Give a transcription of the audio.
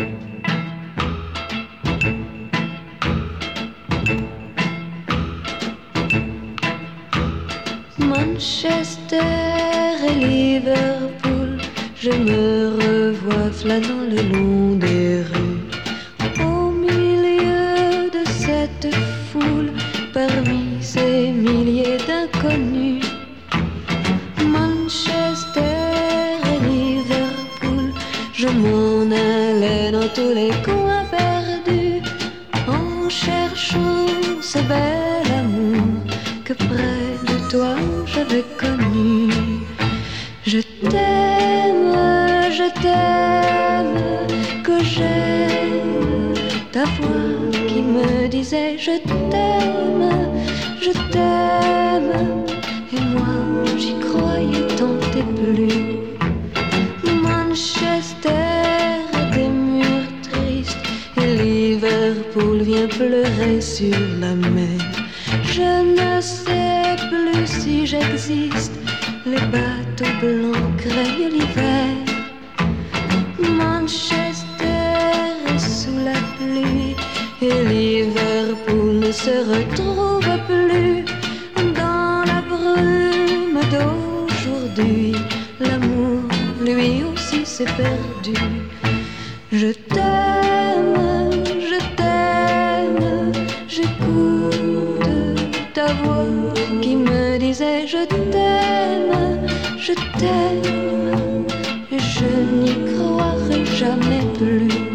Manchester et Liverpool, je me revois flânant le long des rues, au milieu de cette foule, parmi ces milliers d'inconnus. Manchester et Liverpool, je m'en allais dans tous les coins perdus, en cherchant ce bel amour que près de toi j'avais connu. Je t'aime, que j'aime ta voix qui me disait je t'aime, et moi j'y croyais tant et plus. Manchester a des murs tristes et Liverpool vient pleurer sur la mer. Je ne sais plus si j'existe, les bateaux blancs craignent l'hiver. Manchester est sous la pluie et Liverpool ne se retrouve plus. Dans la brume d'aujourd'hui, l'amour lui aussi s'est perdu. Je t'aime, j'écoute ta voix qui me disait je t'aime, et je n'y croirai jamais plus.